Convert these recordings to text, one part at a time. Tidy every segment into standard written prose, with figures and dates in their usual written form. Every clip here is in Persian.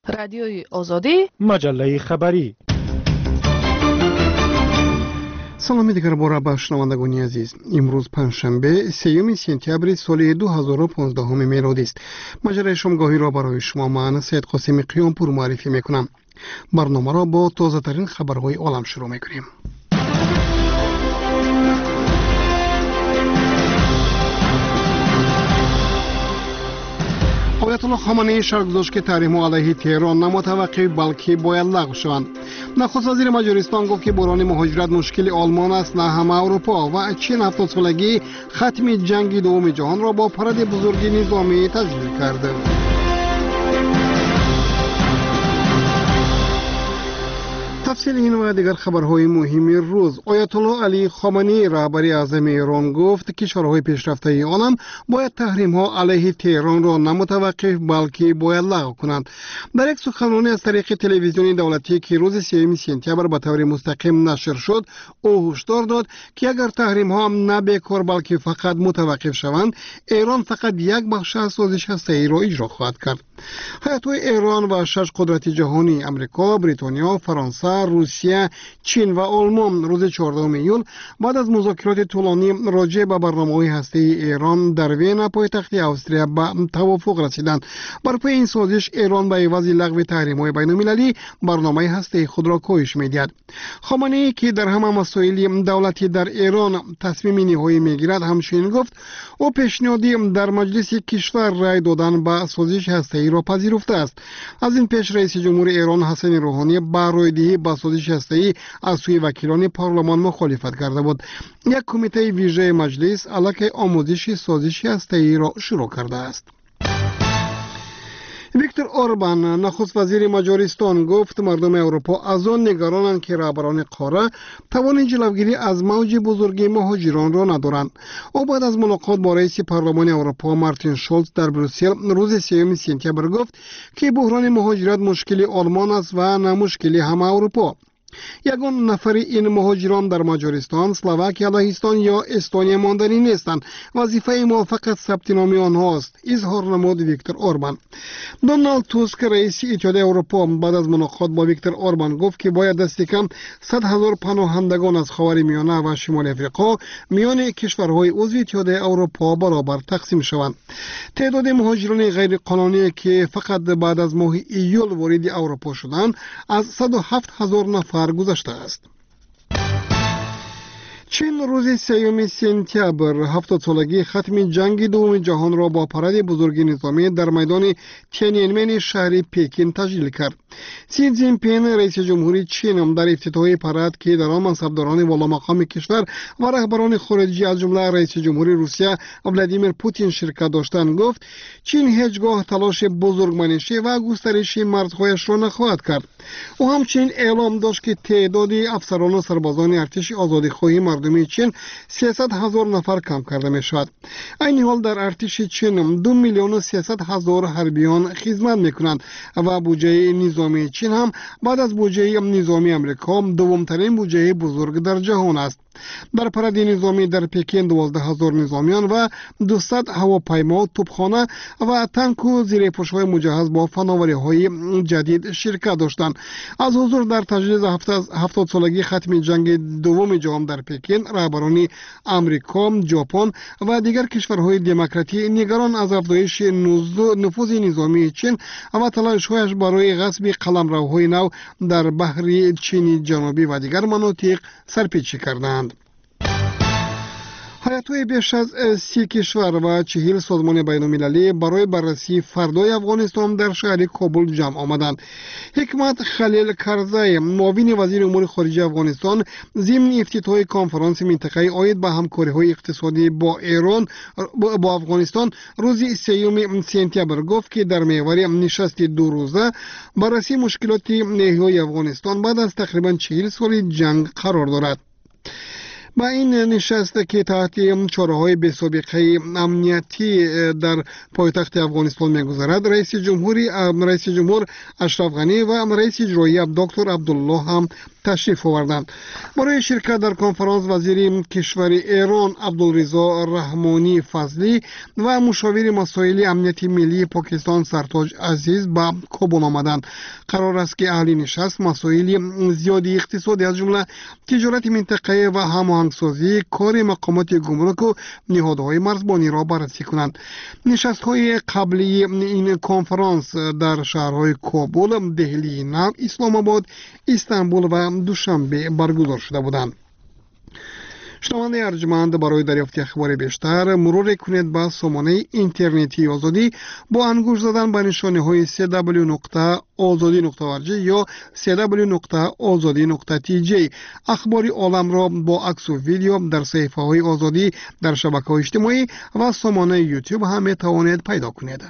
رادیوی آزادی، مجله خبری. سلامی دیگر باره به شنوندگان عزیز. امروز پنجشنبه 3 سپتامبر سال 2015 میلادی است. مجله شامگاهی را برای شما من سید قاسم قیامپور معرفی میکنم. برنامه را با تازه ترین خبرهای عالم شروع میکنیم. آیت الله خامنه‌ای شرط گذاشت که تحریم علیه تهران نه متوقف بلکه باید لغو شوند. نخست وزیر مجارستان گفت که بحران مهاجرت مشکل آلمان است نه همه اروپا و چین 70 سالگی ختم جنگ دوم جهان را با پرد بزرگ نظامی تسجیل کرد. تفصیل این و دیگر خبرهای مهم روز. آیت الله علی خامنه‌ای رهبر اعظم ایران گفت کشورهای پیشرفته عالم باید تحریم ها علیه تهران را نه متوقف بلکه باید لغو کنند. در یک سخنرانی از طریق تلویزیون دولتی که روز 3 سپتامبر به طور مستقیم نشر شد، او هشدار داد که اگر تحریم ها نه بیکار بلکه فقط متوقف شوند، ایران فقط یک بخش از سازش هسته‌ای را اجرا خواهد کرد. هیئت‌های ایران و 6 قدرت جهانی امریکا، بریتانیا، فرانسه، روسیه، چین و آلمان روز 14 ایول بعد از مذاکرات طولانی راجع به برنامه‌های هسته‌ای ایران در وین پایتخت استریا به توافق رسیدند. بر پای این سازش ایران به عوض لغو تحریم‌های بین‌المللی برنامه هسته‌ای خود را کاهش می‌دهد. خامنه‌ای که در همه مسائل دولتی در ایران تصمیم نهایی می‌گیرد همچنین گفت او پیشنهادی در مجلس کشور رای دادن به سازش هسته‌ای را پذیرفته است. از این پیش رئیس جمهور ایران حسن روحانی با رایدهی به سازش هسته‌ای از سوی وکیلان پارلمان مخالفت کرده بود. یک کمیته ویژه مجلس علیه آموزش سازش هسته‌ای را شروع کرده است. ویکتور اوربان نخست وزیر مجارستان گفت مردم اروپا از آن نگرانند که رهبران قاره توان جلوگیری از موج بزرگ مهاجران را ندارند. او بعد از ملاقات با رئیس پارلمان اروپا مارتین شولز در بروسل روز 3 سپتامبر گفت که بحران مهاجرت مشکل آلمان است و نه مشکل همه اروپا. یگان نفر این مهاجران در مجارستان، اسلواکیه، لهستان یا استونیا ماندنی نیستند. وظیفه ما فقط ثبت نام آنهاست، اظهار نمود ویکتور اوربان. دونالد توسک رئیس اتحادیه اروپا بعد از ملاقات با ویکتور اوربان گفت که باید دست کم 100,000 پناهندگان از خاورمیانه و شمال افریقا میان کشورهای عضو اتحادیه اروپا برابر تقسیم شوند. تعداد مهاجران غیر قانونی که فقط بعد از ماه ایول وارد اروپا شدند از 107,000 نفر گذشته است. چین روز 3 سپتامبر 70 سالگی ختم جنگ دوم جهان را با پرد بزرگ نظامی در میدان تیان‌انمن شهر پکین تسجیل کرد. سی جین پینگ رئیس جمهوری چین در افتتاح پرد که در آن منصبداران والا مقام کشور و رهبران خارجی از جمله رئیس جمهوری روسیه ولادیمیر پوتین شرکت داشتند گفت چین هیچگاه تلاش بزرگمنشی و گسترش مرزهایش را نخواهد کرد. او همچنین اعلام داشت که تعداد افسران و سربازان ارتش آزادیخواهی مردمی چین 300,000 نفر کم کرده می شود. این حال در ارتش چین 2,300,000 حربیان خدمت می کنند و بودجه نظامی چین هم بعد از بودجه نظامی امریکا دومترین بودجه بزرگ در جهان است. در پرد نظامی در پکین 12,000 نظامیان و 200 هواپیما، توپخانه و تانک و زیرپوش‌های مجهز با فناوری‌های جدید شرکت داشتند. از حضور در تجهیز 70 سالگی ختم جنگ دوم جهان در پکین، رهبران امریکا، ژاپن و دیگر کشورهای دموکراتی نگران از افزایش نفوذ نظامی چین و تلاش‌هایش برای غصب قلمروهای نو در بحر چین جنوبی و دیگر مناطق سرپیچی کردند. هیئت‌های بیش از 30 کشور و 40 سازمان بین‌المللی برای بررسی فردای افغانستان در شهر کابل جمع آمدند. حکمت خلیل کرزی معاون وزیر امور خارجه افغانستان ضمن افتتاح کنفرانس منطقه‌ای عاید به همکاری‌های اقتصادی با ایران با افغانستان روز 3 سپتامبر گفت که در محور نشست 2 روزه بررسی مشکلات نهایی افغانستان بعد از تقریباً 40 سال جنگ قرار دارد. با این نشست که تحت چاره‌های بی‌سابقه امنیتی در پایتخت افغانستان می‌گذرد، رئیس جمهور اشرف غنی و رئیس اجرایی دکتر عبدالله هم تشریف آوردند. برای شرکت در کنفرانس وزیر کشور ایران عبدالرضا رحمانی فضلی و مشاور مسائل امنیتی ملی پاکستان سرتاج عزیز به کابل آمدند. قرار است که اهل نشست مسائل زیادی اقتصادی از جمله تجارت منطقه‌ای و هماهنگسازی کار مقامات گمرک و نهادهای مرزبانی را بررسی کنند. نشست‌های قبلی این کنفرانس در شهرهای کابل، دهلی، نو، اسلام آباد، استانبول و دوشنبه برگزار شده بودند. شنونده ارجمند، برای دریافت اخبار بیشتر مرور کنید به سامانه اینترنتی آزادی با انگشت زدن به نشانه‌های www.azadi.org یا www.azadi.tj. اخبار عالم را با عکس و ویدیو در صفحه‌های آزادی در شبکه‌های اجتماعی و سامانه یوتیوب هم می‌توانید پیدا کنید.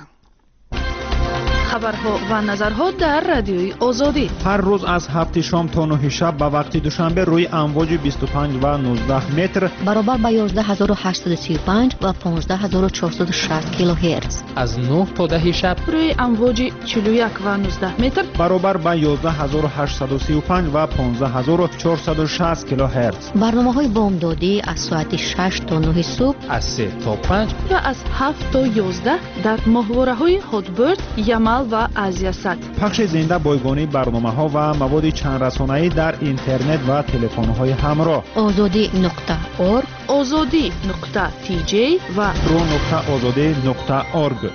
خبرها و نظرها در رادیوی آزادی هر روز از 7 شام تا 9 شب به وقت دوشنبه روی امواج 25 و 19 متر برابر با 11835 و 15460 کیلوهرتز. از 9 تا 10 شب روی امواج 41 و 19 متر برابر با 11835 و 15460 کیلوهرتز. برنامه‌های بامدادی از ساعت 6 تا 9 صبح، از 3 تا 5 و از 7 تا 11 در ماهواره‌های هاتبرد، یمل و آسیا سات. پخش زنده بایگانی برنامه‌ها و مواد چند رسانه‌ای در اینترنت و تلفن‌های همراه. azadi.org، azadi.tj و pro.azadi.org.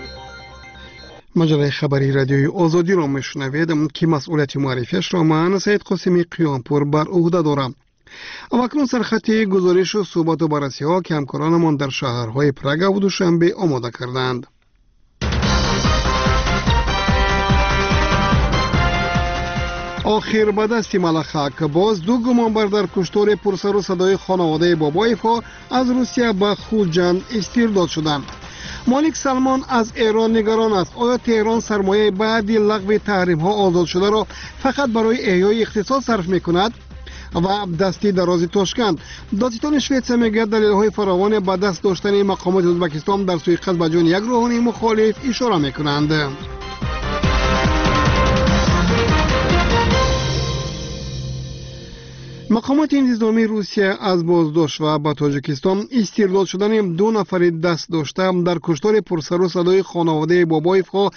مجله خبری رادیوی آزادی را میشنوید که مسئولیت معرفیش را من سید قاسمی قیامپور بر عهده دارم. اکنون سرخط گزارش و صحبت و بررسی ها که همکارانمان در شهرهای پراگ و دوشنبه آماده کردند. آخر به دست ملخک باز دو گمانبر در کشتار پرسر و صدای خانواده بابایف ها از روسیه به خوجند استرداد شدند. مالک سلمان از ایران نگران است. آیا تهران سرمایه بعدی لغو تحریم ها آزاد شده را فقط برای احیای اقتصاد صرف می کند؟ و دستی درازی تاشکند. دادستان شویتسه میگوید دلیل های فراوان به دست داشتن مقامات ازبکستان در سوی قصد به جان یک روحانی مخالف اشاره می کنند. مقامات انتظامی روسیه از بازداشت و به تاجیکستان استرداد شدن دو نفر دست داشته در کشتار پرسر و صدای خانواده بابایف ها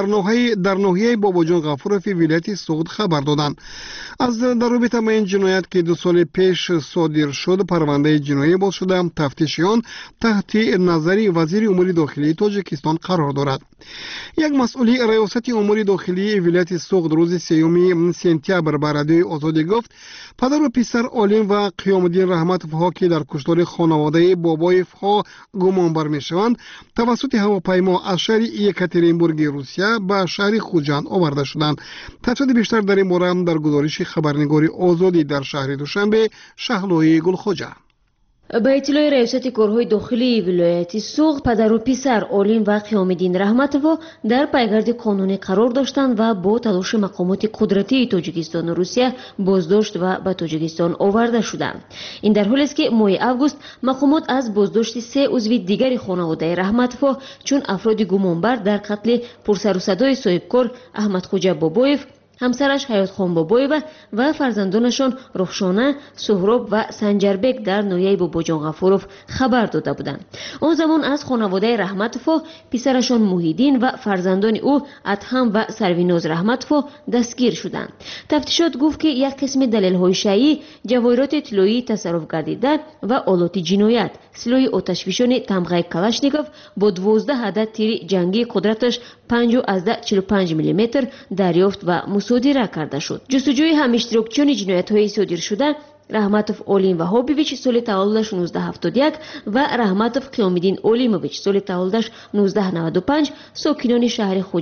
در ناحیه باباجان غفورف ولایت سوغد خبر دادند. از در رابطه با این جنایت که 2 سال پیش صادر شد پرونده جنایی باز شده، تفتیشیان تحت نظر وزیر امور داخلی تاجیکستان قرار دارد. یک مسئول ریاست امور داخلی ولایت سوغد روز 3 سپتامبر به رادیوی آزادی گفت پدر و پسر عالم و قیام الدین رحمتوف ها که در کشتار خانواده بابایف ها گمانبر می شوند توسط هواپیما از شهر یکاترینبورگ روسیه به شهر خوجند آورده شدند. تفصیل بیشتر در این باره در گزارش خبرنگار آزادی در شهر دوشنبه شهلوی گلخوجه. با اطلاع ریاست کارهای داخلی ولایت سوغد پدر و پسر عالم و قیام الدین رحمتوف در پیگرد قانونی قرار داشتند و با تلاش مقامات قدرتی تاجیکستان و روسیه بازداشت و به تاجیکستان آورده شدند. این در حالی است که ماه اوگوست مقامات از بازداشت 3 عضو دیگر خانواده رحمتوف چون افراد گمانبر در قتل پرسر و صدای صاحبکار احمد خوجه بابایف، همسرش حیات خان بابایوه و فرزندانشان رخشانه، سهراب و سنجربک در ناحیه باباجان غفوروف خبر داده بودند. آن زمان از خانواده رحمتوف پسرشان موحیدین و فرزندان او ادهم و سرویناز رحمتوف دستگیر شدند. تفتیشات گفت که یک قسم دلیل‌های شیعی جواهرات طلایی تصرف گردیده و آلات جنایت، سلاح آتشفشان تمغه کلاشنیکوف با 12 عدد تیر جنگی قدرتش 5.45 میلیمتر دریافت و مصادره کرده شد. جستجوی هم اشتراکچیان جنایت‌های صادر شده رحمتوف اولیم و هابیویچ سال تولدش 1971 و رحمتوف قیام الدین اولیموویچ سال تولدش 1995 ساکنان شهر خوجند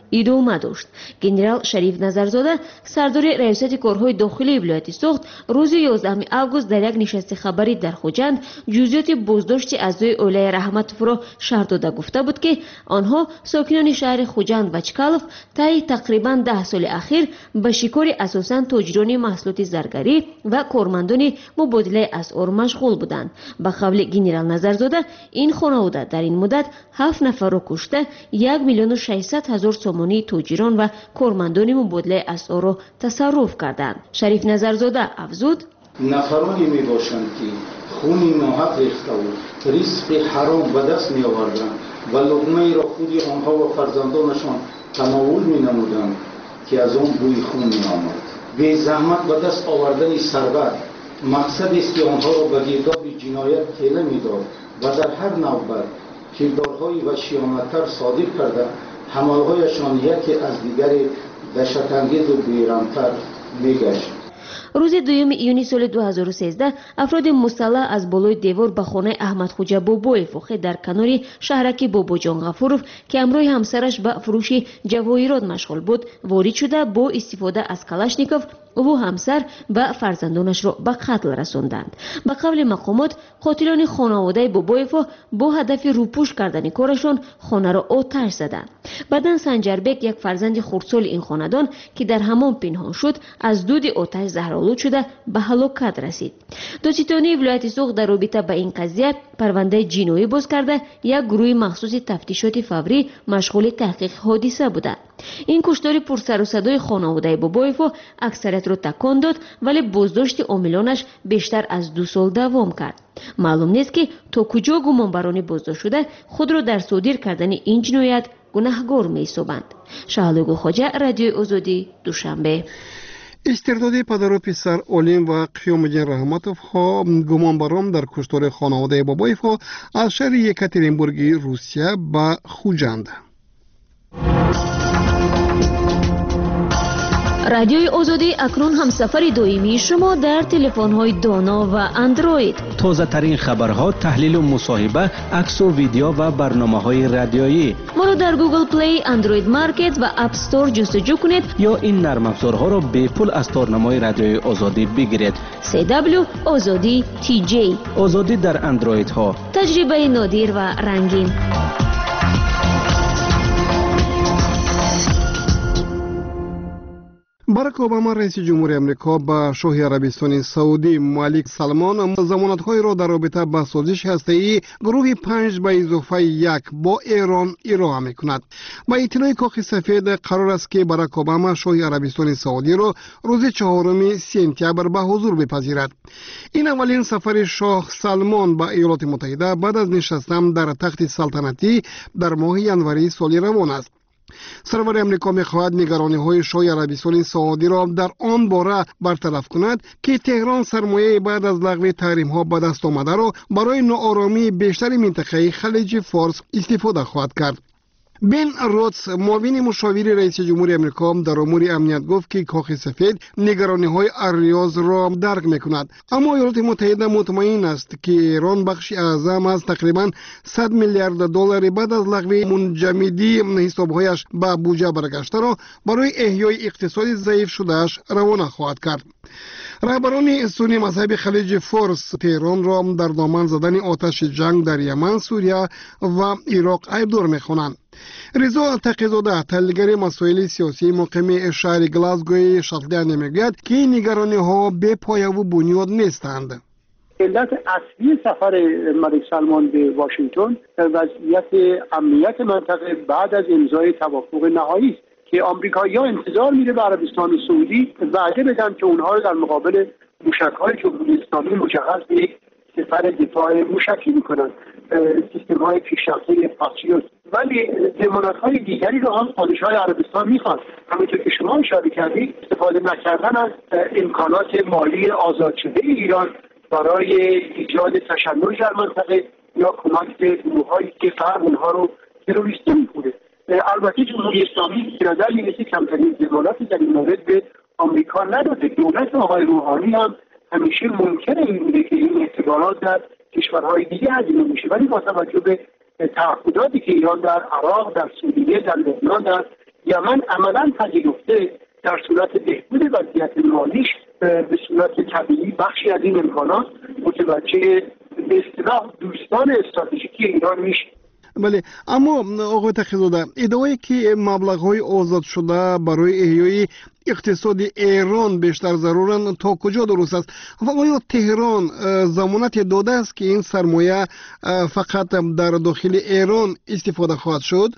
идома дошт. Генерал Шариф Назарзода, сардори раёсати корҳои дохилии вилояти Суғд, рӯзи 11 август дар як нишасти хабарӣ дар Хуҷанд ҷузъиёти боздошти аъзои оилаи Раҳматовро шарҳ дода гуфта буд ки онҳо сокинони шаҳри Хуҷанд ва Чкалов таи тақрибан 10 соли ахир ба шикори асосан тоҷирони маҳсулоти заргарӣ ва кормандони мубодилаи асъор машғул буданд. Ба қавли генерал Назарзода, ин хонавода дар ин муддат 7 нафарро кушта 1 миллион 600 ҳазор сомонии тоҷирон ва кормандони мубодилаи асъорро тасарруф карданд. Шариф Назарзода афзуд: нафароне мебошанд ки хуни ноҳақ рехтаву ризқи ҳаром ба даст меоварданд ва луқмаеро худи онҳо ва фарзандонашон тамовул менамуданд ки аз он бӯи хун меомад. безаҳмат ба даст овардани сарват мақсадест ки онҳоро ба гирдоби ҷиноят тела медод ва дар ҳар навбат кирдорҳои ваҳшиёнатар содир карда ҳамалҳояшон яке аз дигаре даҳшатангезу берамтар мегашт. рӯзи 2 июни соли 2013 афроди мусаллаҳ аз болои девор ба хонаи Аҳмадхоҷа Бобоев воқеъ дар канори шаҳраки Бобоҷон Ғафуров ки ҳамроҳи ҳамсараш ба фурӯши ҷавоҳирот машғул буд ворид шуда бо истифода аз калашников ӯ ҳамсар ва фарзандонашро ба қатл расонданд. Ба қавли мақомот, қотилони хонаводаи Бобоевҳо бо ҳадафи рӯпӯш кардани корашон хонаро оташ заданд. баъдан Санҷарбек, як фарзанди хурдсоли ин хонадон ки дар ҳамон пинҳон шуд, аз дуди оташ заҳролуд шуда ба ҳалокат расид. додситонии вилояти Суғд дар робита ба ин қазия парвандаи ҷиноӣ боз карда як гурӯҳи махсуси тафтишоти фаврӣ машғули таҳқиқи ҳодиса буданд. ин куштори пурсарусадои хонаводаи Бобоевҳо аксариятро такон дод, вале боздошти омилонаш бештар аз 2 сол давом кард. маълум нест ки то куҷо гумонбарони боздоштшуда худро дар содир кардани ин ҷиноят гунаҳгор меҳисобанд. Шаҳлугу Хоҷа, Радиои Озодӣ, Душанбе. истирдоди падару писар Олим ва Қиёмиддин Раҳматовҳо гумонбарон дар куштори хонаводаи Бобоевҳо аз шаҳри Екатеринбурги Русия ба Хуҷанд. радиои Озодӣ акнун ҳамсафари доимии шумо дар телефонҳои доно ва Android. тозатарин хабарҳо, таҳлилу мусоҳиба, аксу видео ва барномаҳои радиоӣ. моро дар Google Play, Android Market ва App Store ҷустуҷӯ кунед ё ин нармафзорҳоро бепул аз торнамои радиои Озодӣ бигиред. CW Озодӣ TJ. озодӣ дар андроидҳо. таҷрибаи нодир ва рангин. барак Обама, раиси ҷумҳури Амрико, ба шоҳи Арабистони Саудӣ Малик Салмон замонатҳоеро дар робита ба созиши ҳастаии гурӯҳи 5 ба изофаи 1 бо Эрон ироа мекунад. ба иттилои Коқи Сафед, қарор аст ки Барак Обама шоҳи Арабистони Саудиро рӯзи 4 сентябр ба ҳузур бипазирад. ин аввалин сафари шоҳ Салмон ба Иёлоти Муттаҳида баъд аз нишастан дар тахти салтанатӣ дар моҳи январии соли равон аст. сарвари амрико мехоҳад нигарониҳои шоҳи Арабистони Саудиро дар он бора бартараф кунад ки Теҳрон сармояи баъд аз лағви таҳримҳо ба даст омадаро барои нооромии бештари минтақаи халиҷи Форс истифода хоҳад кард. бен Ротс, муовини мушовири раиси ҷумҳури Амрико дар умури амният, гуфт ки Коқи Сафед нигарониҳои Арриёзро дарк мекунад, аммо Иёлоти Муттаҳида мутмаин аст ки Эрон бахши аъзам аз тақрибан $100 миллиард баъд аз лағви мунҷамидии ҳисобҳояш ба буҷа баргаштаро барои эҳёи иқтисоди заифшудааш равона хоҳад кард. раҳбарони сунни мазҳаби халиҷи Форс Теҳронро дар доман задани оташи ҷанг дар Яман, Сурия ва Ироқ айбдор мехонанд. ризо тақизода, таҳлилгари масоили сиёсии муқими шаҳри Глазгои Шотландия мегӯяд ки нигарониҳо бепояву бунёд нестанд. علت اصلی سفر ملک سلمان به واشنگتن وضعیت امنیت منطقه بعد از امضای توافق نهایی است که آمریکایی‌ها انتظار میره به عربستان سعودی وعده بدن که اونها رو در مقابل موشک‌های جمهوری اسلامی مجهز به یک سپر دفاع موشکی میکنن، سیستم‌های پیشرفته پاتریوت. ولی ضمانت‌های دیگری رو هم پادشاه عربستان میخواد. همونطور که شما اشاره کردید، استفاده نکردن از امکانات مالی آزاد شده ایران برای ایجاد تشنج در منطقه یا کمک به گروه‌هایی که فرد اونها رو تروریستی میکنه. البته جمهوری اسلامی برادر نیستی کمترین ضمانتی در این مورد به آمریکا نداده. دولت آقای روحانی هم همیشه ممکن این بوده که این اعتبارات در کشورهای دیگه هزینه میشه، ولی با توجه به تعهداتی که ایران در عراق، در سوریه، در لبنان، در یمن عملا پذیرفته در صورت بهبود وضعیت مالیش به صورت طبیعی بخشی از این امکانات متوجه به اصطلاح دوستان استراتژیکی ایران میشه. بله، اما آقای تقی‌زاده، ادعایی که مبلغ‌های آزاد شده برای احیای اقتصاد ایران بیشتر ضرورن تا کجا درست است و آیا تهران ضمانت داده است که این سرمایه فقط در داخل ایران استفاده خواهد شد؟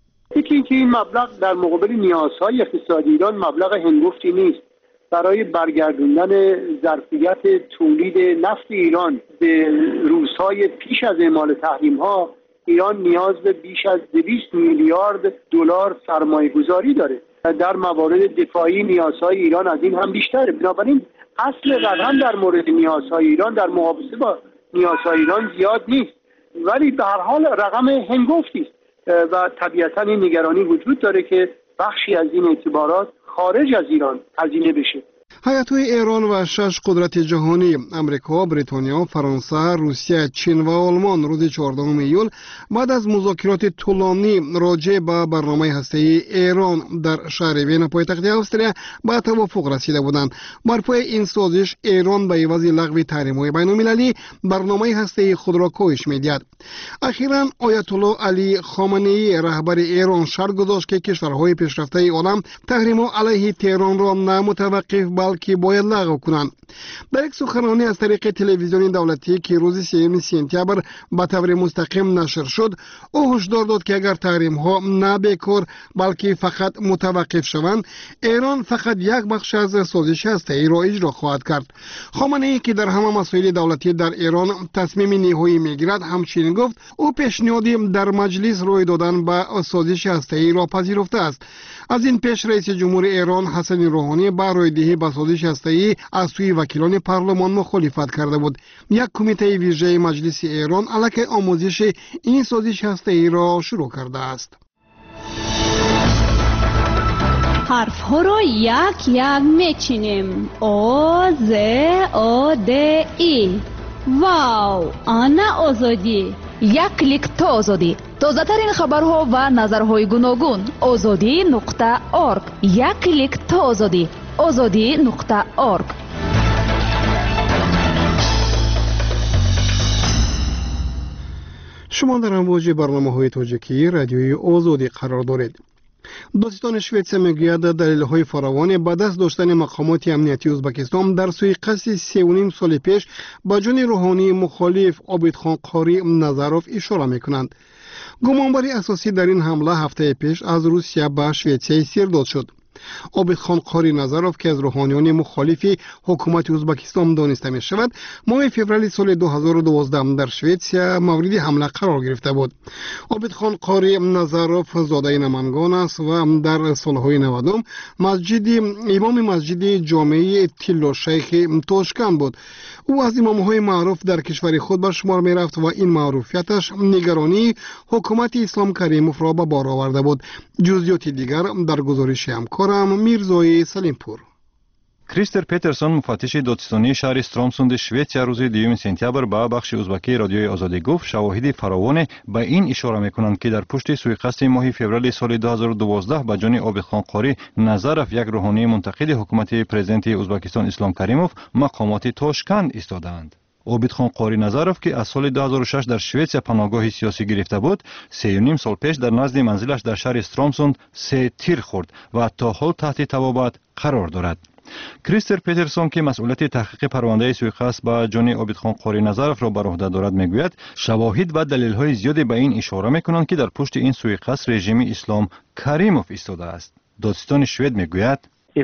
یکی که این مبلغ در مقابل نیازهای اقتصادی ایران مبلغ هنگفتی نیست. برای برگردوندن ظرفیت تولید نفت ایران به روزهای پیش از اعمال تحریم‌ها، ایران نیاز به بیش از 200 میلیارد دلار سرمایه گذاری داره. در موارد دفاعی نیازهای ایران از این هم بیشتره. بنابراین اصل رقم در مورد نیازهای ایران در مقایسه با نیازهای ایران زیاد نیست، ولی به هر حال رقم هنگفتی است و طبیعتا این نگرانی وجود داره که بخشی از این اعتبارات خارج از ایران هزینه بشه. هیئت‌های ایران و 6 قدرت جهانی امریکا، بریتانیا، فرانسه، روسیه، چین و آلمان روز 14 ایول بعد از مذاکرات طولانی راجع به برنامه هسته‌ای ایران در شهر وین پایتخت استرالیا به توافق رسیده بودند. بر پای این سازش ایران به عوض لغو تحریم‌های بین‌المللی برنامه هسته‌ای خود را کاهش می‌دهد. اخیراً آیت الله علی خامنه‌ای رهبر ایران شرط گذاشت که کشورهای پیشرفته عالم تحریم‌ها علیه تهران را نه متوقف بلکه باید لغو کنند. در یک سخنرانی از طریق تلویزیون دولتی که روز 3 سپتامبر به طور مستقیم نشر شد، او هشدار داد که اگر تحریم‌ها نه بیکار بلکه فقط متوقف شوند، ایران فقط یک بخش از سازش هسته‌ای را اجرا خواهد کرد. خامنه‌ای که در همه مسائل دولتی در ایران تصمیم نهایی می‌گیرد، همچنین گفت او پیشنهادی در مجلس روی دادن به سازش هسته‌ای را پذیرفته است. از این پیش رئیس جمهور ایران حسن روحانی با رویدهی به سازش هسته‌ای از سوی وکیلان پارلمان مخالفت کرده بود. یک کمیته ویژه مجلس ایران علیه آموزش این سازش هسته‌ای را شروع کرده است. حرف ها را یک یک میچینیم. او ز او د ای. واو، آنا آزادی. یک کلیک تا آزادی. تازه ترین خبرها و نظرهای گوناگون. azadi.org. یک کلیک تا آزادی. azadi.org. شما در امواج برنامه‌های تاجیکی رادیوی آزادی قرار دارید. دادستان شویتسیا میگوید دلیل‌های فراوان به دست داشتن مقامات امنیتی ازبکستان در سوی قصد 3.5 سال پیش به جان روحانی مخالف عابدخان قاری نظروف اشاره می‌کنند. گمانبری اساسی در این حمله هفته پیش از روسیه به شویتسیا سرداد شد. عابدخان قاری نظروف که از روحانیان مخالف حکومت ازبکستان دانسته می شود، ماه فوریه سال 2012 در شویتسیا مورد حمله قرار گرفته بود. عابدخان قاری نظروف زاده نمنگان است و در سالهای 90 امام مسجد جامعه تیلو شیخ تاشکند بود. او از امامهای معروف در کشور خود به شمار می رفت و این معروفیتش نگرانی حکومت اسلام کریموف را به بار آورده بود. جزئیات دیگر در گزارش همکارم میرزای سلیمپور. کریستر پترسون مفتش دادستانی شهر استرامسوند شویتسیا روز 2 سپتامبر به بخش ازبکی رادیوی آزادی گفت شواهد فراوان به این اشاره میکنند که در پشت سوءقصد ماه فوریه سال 2012 به جان عابدخان قاری نظروف یک روحانی منتقد حکومت پرزیدنت ازبکستان اسلام کریموف مقامات تاشکند ایستادند. عابدخان قاری نظروف که از سال 2006 در شویتسیا پناهگاه سیاسی گرفته بود، 3.5 سال پیش در نزد منزلش در شهر استرامسوند 3 تیر خورد و تا حال تحت تبابت قرار دارد. کریستر پترسون که مسئولیت تحقیق پرونده سوءقصد به جان عابدخان قاری نظروف را بر عهده دارد میگوید شواهد و دلیل‌های زیادی به این اشاره میکنند که در پشت این سوءقصد رژیم اسلام کریموف ایستاده است. دادستان شوید میگوید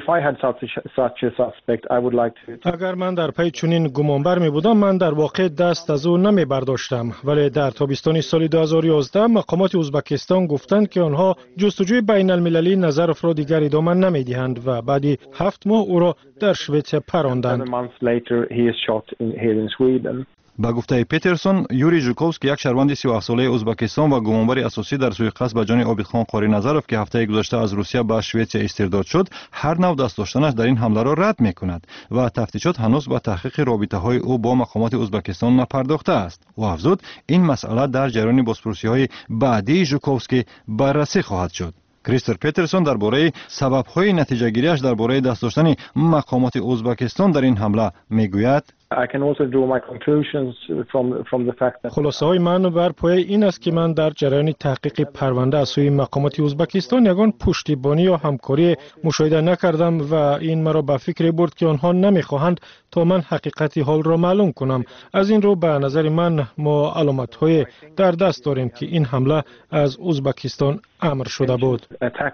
اگر من در پی چنین گمانبر می بودم، من در واقع دست از او نمی برداشتم، ولی در تابستان سال 2011 مقامات ازبکستان گفتند که آنها جستجوی بین المللی نظروف را دیگر ادامه نمی دهند و بعد 7 ماه او را در شویتسیا پراندند. با گفته پترسون، یوری ژوکوفسکی یک شهروند 37 ساله ازبکستان و گمانبر اساسی در سوءقصد به جان عابدخان قاری نظروف که هفته گذشته از روسیه به شویتسیا استرداد شد، هر نوع دست داشتنش در این حمله را رد می‌کند و تفتیشات هنوز به تحقیق رابطه‌های او با مقامات ازبکستان نپرداخته است. او افزود این مسئله در جریان بازپرسی‌های بعدی ژوکوفسکی بررسی خواهد شد. کریستر پترسون درباره سبب‌های نتیجه‌گیری‌اش درباره دست داشتن مقامات ازبکستان در این حمله میگوید: خلاصه های من بر پایه این است که من در جریان تحقیق پرونده از سوی مقامات ازبکستان یگان پشتیبانی یا همکاری مشاهده نکردم و این مرا به فکر برد که آنها نمیخواهند تا من حقیقت حال را معلوم کنم. از این رو به نظر من ما علامت های در دست داریم که این حمله از ازبکستان امر شده بود.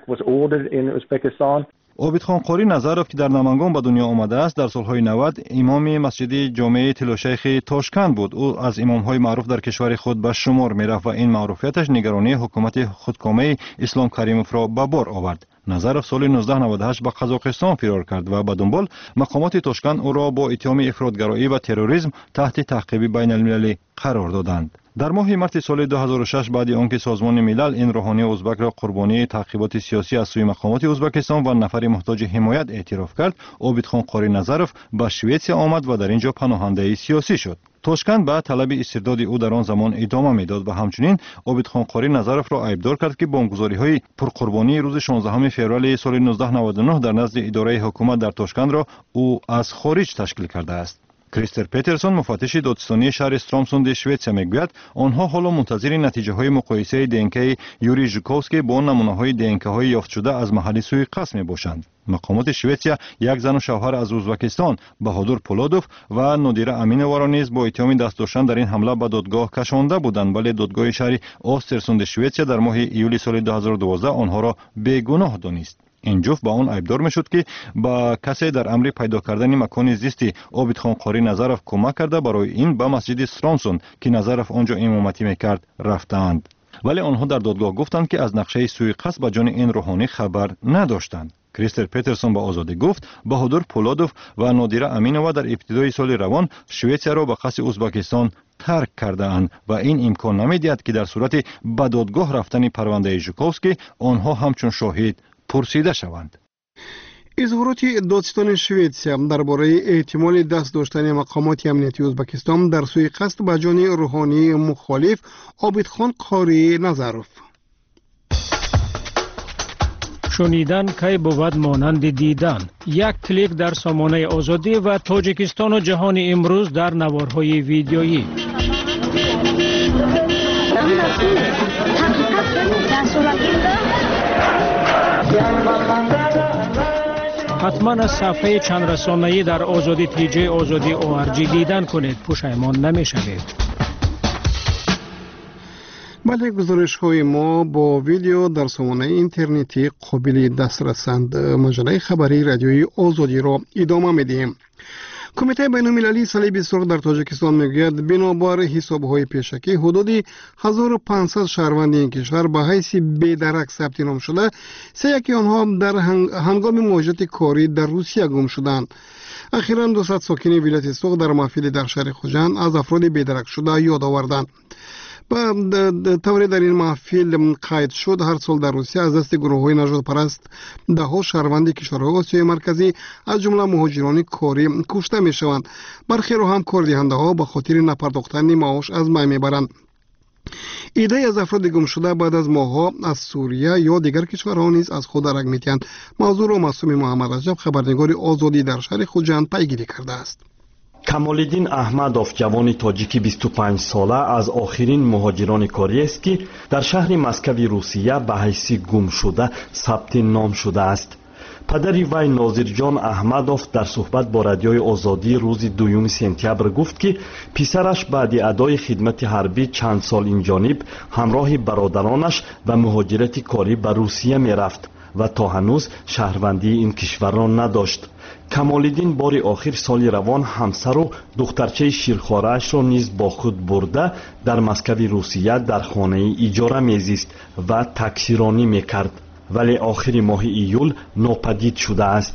عابدخان قاری نظرов که در نمنگان به دنیا آمده است در سالهای 90 امام مسجد جامع تلوشیخ تاشکند بود. او از امامهای معروف در کشور خود به شمار میرفت و این معروفیتش نگرانی حکومت خودکامه اسلام کریموف را به بار آورد. نظرов سال 1998 به قزاقستان فرار کرد و به دنبال مقامات تاشکند او را با اتهام افراطگرایی و تروریسم تحت تعقیب بین المللی قرار دادند. در ماه مارس سال 2006 بعد آنکه سازمان ملل این روحانی ازبک را قربانی تعقیبات سیاسی از سوی مقامات ازبکستان و نفر محتاج حمایت اعتراف کرد، عابدخان قاری نظرov به سوئیسیا آمد و در اینجا پناهنده سیاسی شد. تاشکند به طلب استرداد او در آن زمان ادامه میداد و همچنین عابدخان قاری نظرov را ایبدار کرد که بمبگذاری‌های پرقربانی روز 16 فوریه سال 1999 در نزد اداره حکومت در تاشکند را او از خارج تشکیل کرده است. کریستر پترسون مفتش دادستانی شهر استرامسوند سوئیسیا میگوید آنها حالا منتظر نتیجه های مقایسه دینک یوری ژوکوفسکی با نمونه های دینک های یافت شده از محل سوی قصد میباشند. مقامات سوئیسیا یک زن و شوهر از ازبکستان بهادر پولادوف و نادیره امینова را نیز با اتهام دست داشتن در این حمله به دادگاه کشانده بودند، ولی دادگاه شهر آسترسوند سوئیسیا در ماه ایولی سال 2012 آنها را بیگناه دانست. این جفت با آن ایبدار میشد که با کسی در امر پیدا کردن مکان زیستی عابدخان قاری نظرov کمک کرده برای این به مسجد استرامسوند که نظرov آنجا امامتی میکرد رفتند، ولی آنها در دادگاه گفتند که از نقشه سوی قصد به جان این روحانی خبر نداشتند. کریستر پترسون با آزادی گفت بهادر پولادوف و نادیره امینова در ابتدای سال روان سوئیسیا را به قصد ازبکستان ترک کرده اند و این امکان نمیدهد که در صورت به دادگاه رفتن پرونده ژوکوفسکی آنها همچون شاهد پرسیده شوند. اظهارات دادستان سوئیسیا درباره احتمال دست داشتن مقامات امنیتی ازبکستان در سوی قصد به جان روحانی مخالف عابدخان قاری نظرov. شنیدن کی بود مانند دیدن. یک کلیک در سامانه آزادی و تاجیکستان و جهان امروز در نوارهای ویدیویی. حتما از صفحه چند رسانه‌ای در آزادی تیجی آزادی ORG دیدن کنید، پشیمان نمی‌شوید. بله، گزارش های ما با ویدیو در سامانه اینترنتی قابل دسترسند. مجله خبری رادیوی آزادی را ادامه میدیم. کمیته بین‌المللی صلیب سرخ در تاجیکستان میگوید بنابر حساب‌های پیشکی حدود 1500 شهروند این کشور به حیث بی‌درک ثبت نام شده، سه آنها در هنگام مواجهت کاری در روسیه گم شدند. اخیراً 200 ساکن ولایت سوق در محفل در شهر خوجند از افراد بی‌درک شده یاد آوردند. به طوری در این محفل قید شد هر سال در روسیه از دست گروه‌های نژاد پرست ده‌ها شهروند کشورهای آسیای مرکزی از جمله مهاجران کاری کشته می‌شوند. برخی را هم کاردهنده‌ها به خاطر نپرداختن معاش از می میبرند. ایده از افراد گم شده بعد از ماه‌ها از سوریه یا دیگر کشورها نیز از خود درک می‌توانند. موضوع را معصوم محمد رجب خبرنگار آزادی در شهر خوجند پیگیری کرده است. کمالالدین احمدوف جوان تاجیکی 25 ساله از آخرین مهاجران کاری است که در شهر مسکو روسیه به حیث گم شده ثبت نام شده است. پدری وی ناظرجان احمدوف در صحبت با رادیوی آزادی روز 2 سپتامبر گفت که پسرش بعد ادای خدمت حربی چند سال این جانب همراه برادرانش و مهاجرت کاری به روسیه می رفت و تا هنوز شهروندی این کشور را نداشت. کمالالدین بار آخر سال روان همسر و دخترچه شیرخواره‌اش را نیز با خود برده در مسکو روسیه در خانه اجاره میزیست و تاکسیرانی میکرد، ولی آخر ماه ایول ناپدید شده است.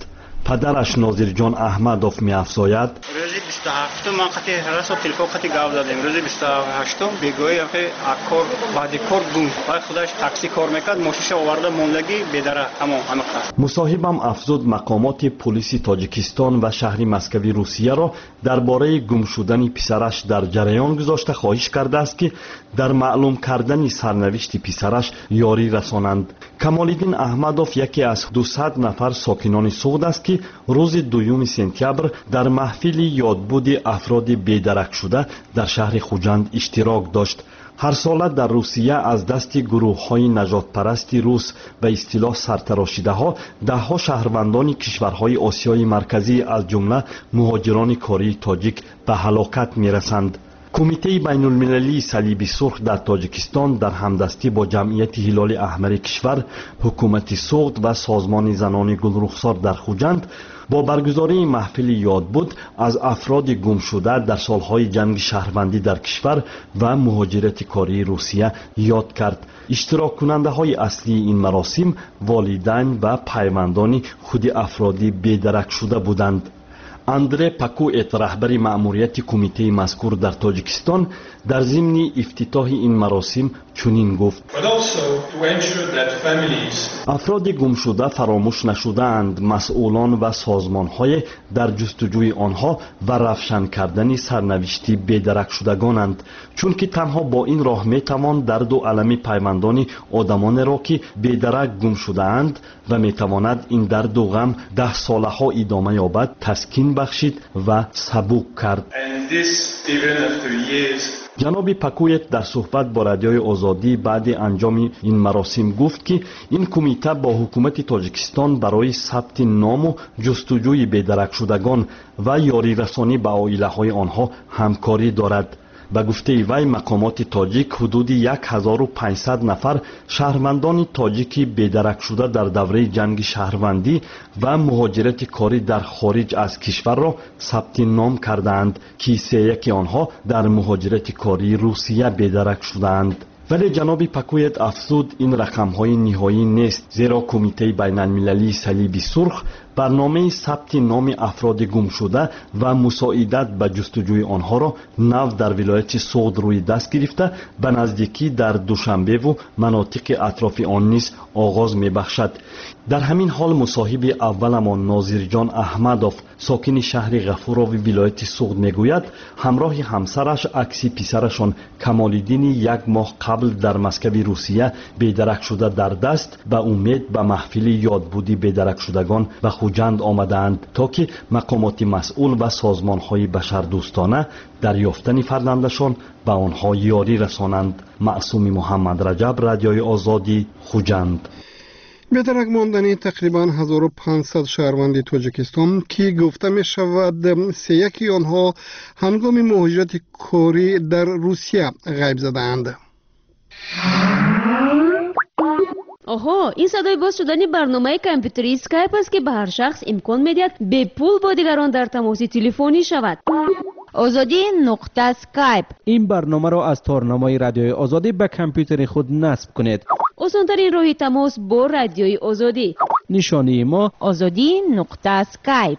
پدرش ناظرجان احمدوف می‌افزاید: روز 27 من قطع رسو تلفن قطع گاو دادیم. روز 28 بگویی که اکور بعد کار گم خودش تاکسی کار میکرد ماشینش آورده موندگی بدره تمام همه. مصاحبم افزود مقامات پلیس تاجیکستان و شهر مسکوی روسیه را درباره گم شدن پسرش در جریان گذاشته خواهش کرده است که در معلوم کردن سرنوشت پسرش یاری رسانند. کمال‌الدین احمدوف یکی از 200 نفر ساکنان سوخت است که روز 2 سپتامبر در محفل یادبود افراد بی‌درک شده در شهر خوجند اشتراک داشت. هر ساله در روسیه از دست گروه‌های نجات پرست روس به اصطلاح سرتراشیده‌ها ده‌ها شهروندان کشورهای آسیای مرکزی از جمله مهاجران کاری تاجیک به هلاکت می‌رسند. کمیته بین‌المللی صلیب سرخ در تاجیکستان در همدستی با جمعیت هلال احمر کشور، حکومت سوخت و سازمان زنان گلرخسار در خوجند با برگزاری محفل یادبود از افراد گم شده در سالهای جنگ شهروندی در کشور و مهاجرت کاری روسیه یاد کرد. اشتراک کننده های اصلی این مراسم والدین و پیوندان خود افراد بی‌درک شده بودند. اندره پاکویت رهبر مأموریت کمیته مذکور در تاجیکستان در ضمن افتتاح این مراسم چنین گفت: افراد گم شده فراموش نشده‌اند. مسئولان و سازمان‌های در جستجوی آنها و روشن کردن سرنوشت بی‌درک شدگانند، چون که تنها با این راه می‌توان درد و الم پیوندان آدمان را که بی‌درک گم شده‌اند و می‌تواند این درد و غم 10 ساله‌ها ادامه یابد تسکین بخشید و سبک کرد. جناب پاکویت در صحبت با رادیوی آزادی بعد انجام این مراسم گفت که این کمیته با حکومت تاجیکستان برای ثبت نام و جستجوی بی‌درک شدگان و یاری رسانی به عائله‌های آنها همکاری دارد. به گفته وی مقامات تاجیک حدود 1500 نفر شهروندان تاجیکی بی‌درک شده در دوره جنگ شهروندی و مهاجرت کاری در خارج از کشور را ثبت نام کردند که 31 آنها در مهاجرت کاری روسیه بی‌درک شدند. ولی جناب پاکویت افزود این رقم‌های نهایی نیست، زیرا کمیته بین‌المللی صلیب سرخ برنامه ثبت نام افراد گم شده و مساعدت به جستجوی آنها را نو در ولایت سوخت روی دست گرفته به نزدیکی در دوشنبه و مناطق اطراف آن نیز آغاز می‌بخشد. در همین حال مصاحب اولمان ناظرجان احمدوف ساکن شهر غفورov ولایت سوخت میگوید همراه همسرش عکس پسرشان کمال‌الدین 1 ماه قبل در مسکو روسیه بی‌درک شده در دست به امید به محفل یادبودی بی‌درک شدگان و خوجند آمدند تا که مقامات مسئول و سازمان‌های بشردوستانه در یافتن فرزندشان به آنها یاری رسانند. معصوم محمد رجب، رادیوی آزادی، خوجند. بی‌درک ماندن تقریباً 1500 شهروند تاجیکستان که گفته می شود 31 آنها هنگام مهاجرت کاری در روسیه غیب زدند. آها، این صدای باز شدن برنامه کامپیوتری اسکایپ است که به هر شخص امکان می‌دهد به پول با دیگران در تماس تلفنی شود. آزادی نقطه اسکایپ. این برنامه را از تارنمای رادیوی آزادی به کامپیوتر خود نصب کنید. آسان‌ترین راه تماس با رادیوی آزادی. نشانی ما آزادی نقطه اسکایپ.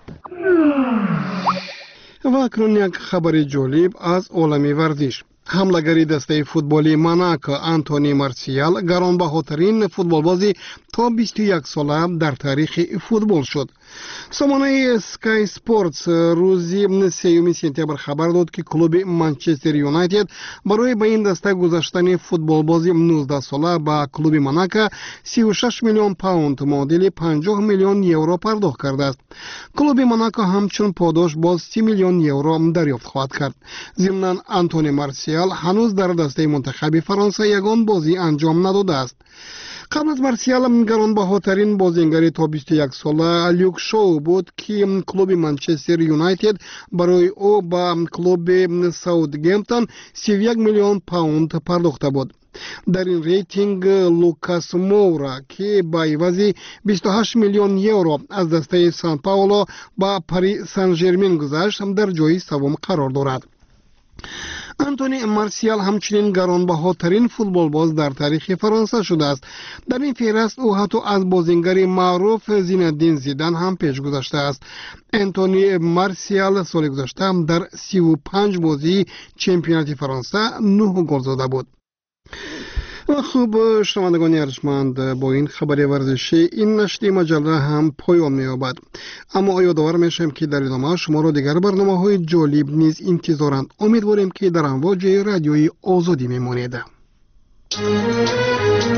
و اکنون یک خبر جالب از عالم ورزش. حملگری دسته فوتبالی موناکو آنتونی مارسیال گرانبهاترین فوتبالبازی تا 21 ساله در تاریخ فوتبال شد. سامانه اسکای سپورتس روزی 3 سپتامبر خبر داد که کلوب منچستر یونایتد برای به این دسته گذاشتن فوتبالبازی 19 ساله به کلوب موناکو 36 میلیون پوند معادل 50 میلیون یورو پرداخت کرده است. کلوب موناکو همچون پاداش باز 30 میلیون یورو دریافت خواهد کرد. ضمناً آنتونی مارسیال هنوز در دسته منتخب فرانسه یگان بازی انجام نداده است. قبل از مارسیال گرانبهاترین بازیگر تا 21 ساله لیوک شو بود که کلوب منچستر یونایتد برای او با کلوب ساوثگمپتون 31 میلیون پوند پرداخته بود. در این ریتینگ لوکاس مورا که با عوض 28 میلیون یورو از دسته سان پائولو با پاریس سن ژرمن گذشت در جای سوم قرار دارد. آنتونی مارسیال همچنین گرانبهاترین فوتبالباز در تاریخ فرانسه شده است. در این فهرست او حتی از بازیگر معروف زینالدین زیدان هم پیش گذاشته است. آنتونی مارسیال سال گذشته در 35 بازی چمپیونات فرانسه 9 گل زده بود. خوب شنوندگان ارجمند، با این خبر ورزشی این نشر مجله هم پایان می‌یابد. اما یادآور میشم که در ادامه شما را دیگر برنامه‌های جالب نیز انتظارند. امیدواریم که در امواج رادیوی آزادی میمانید.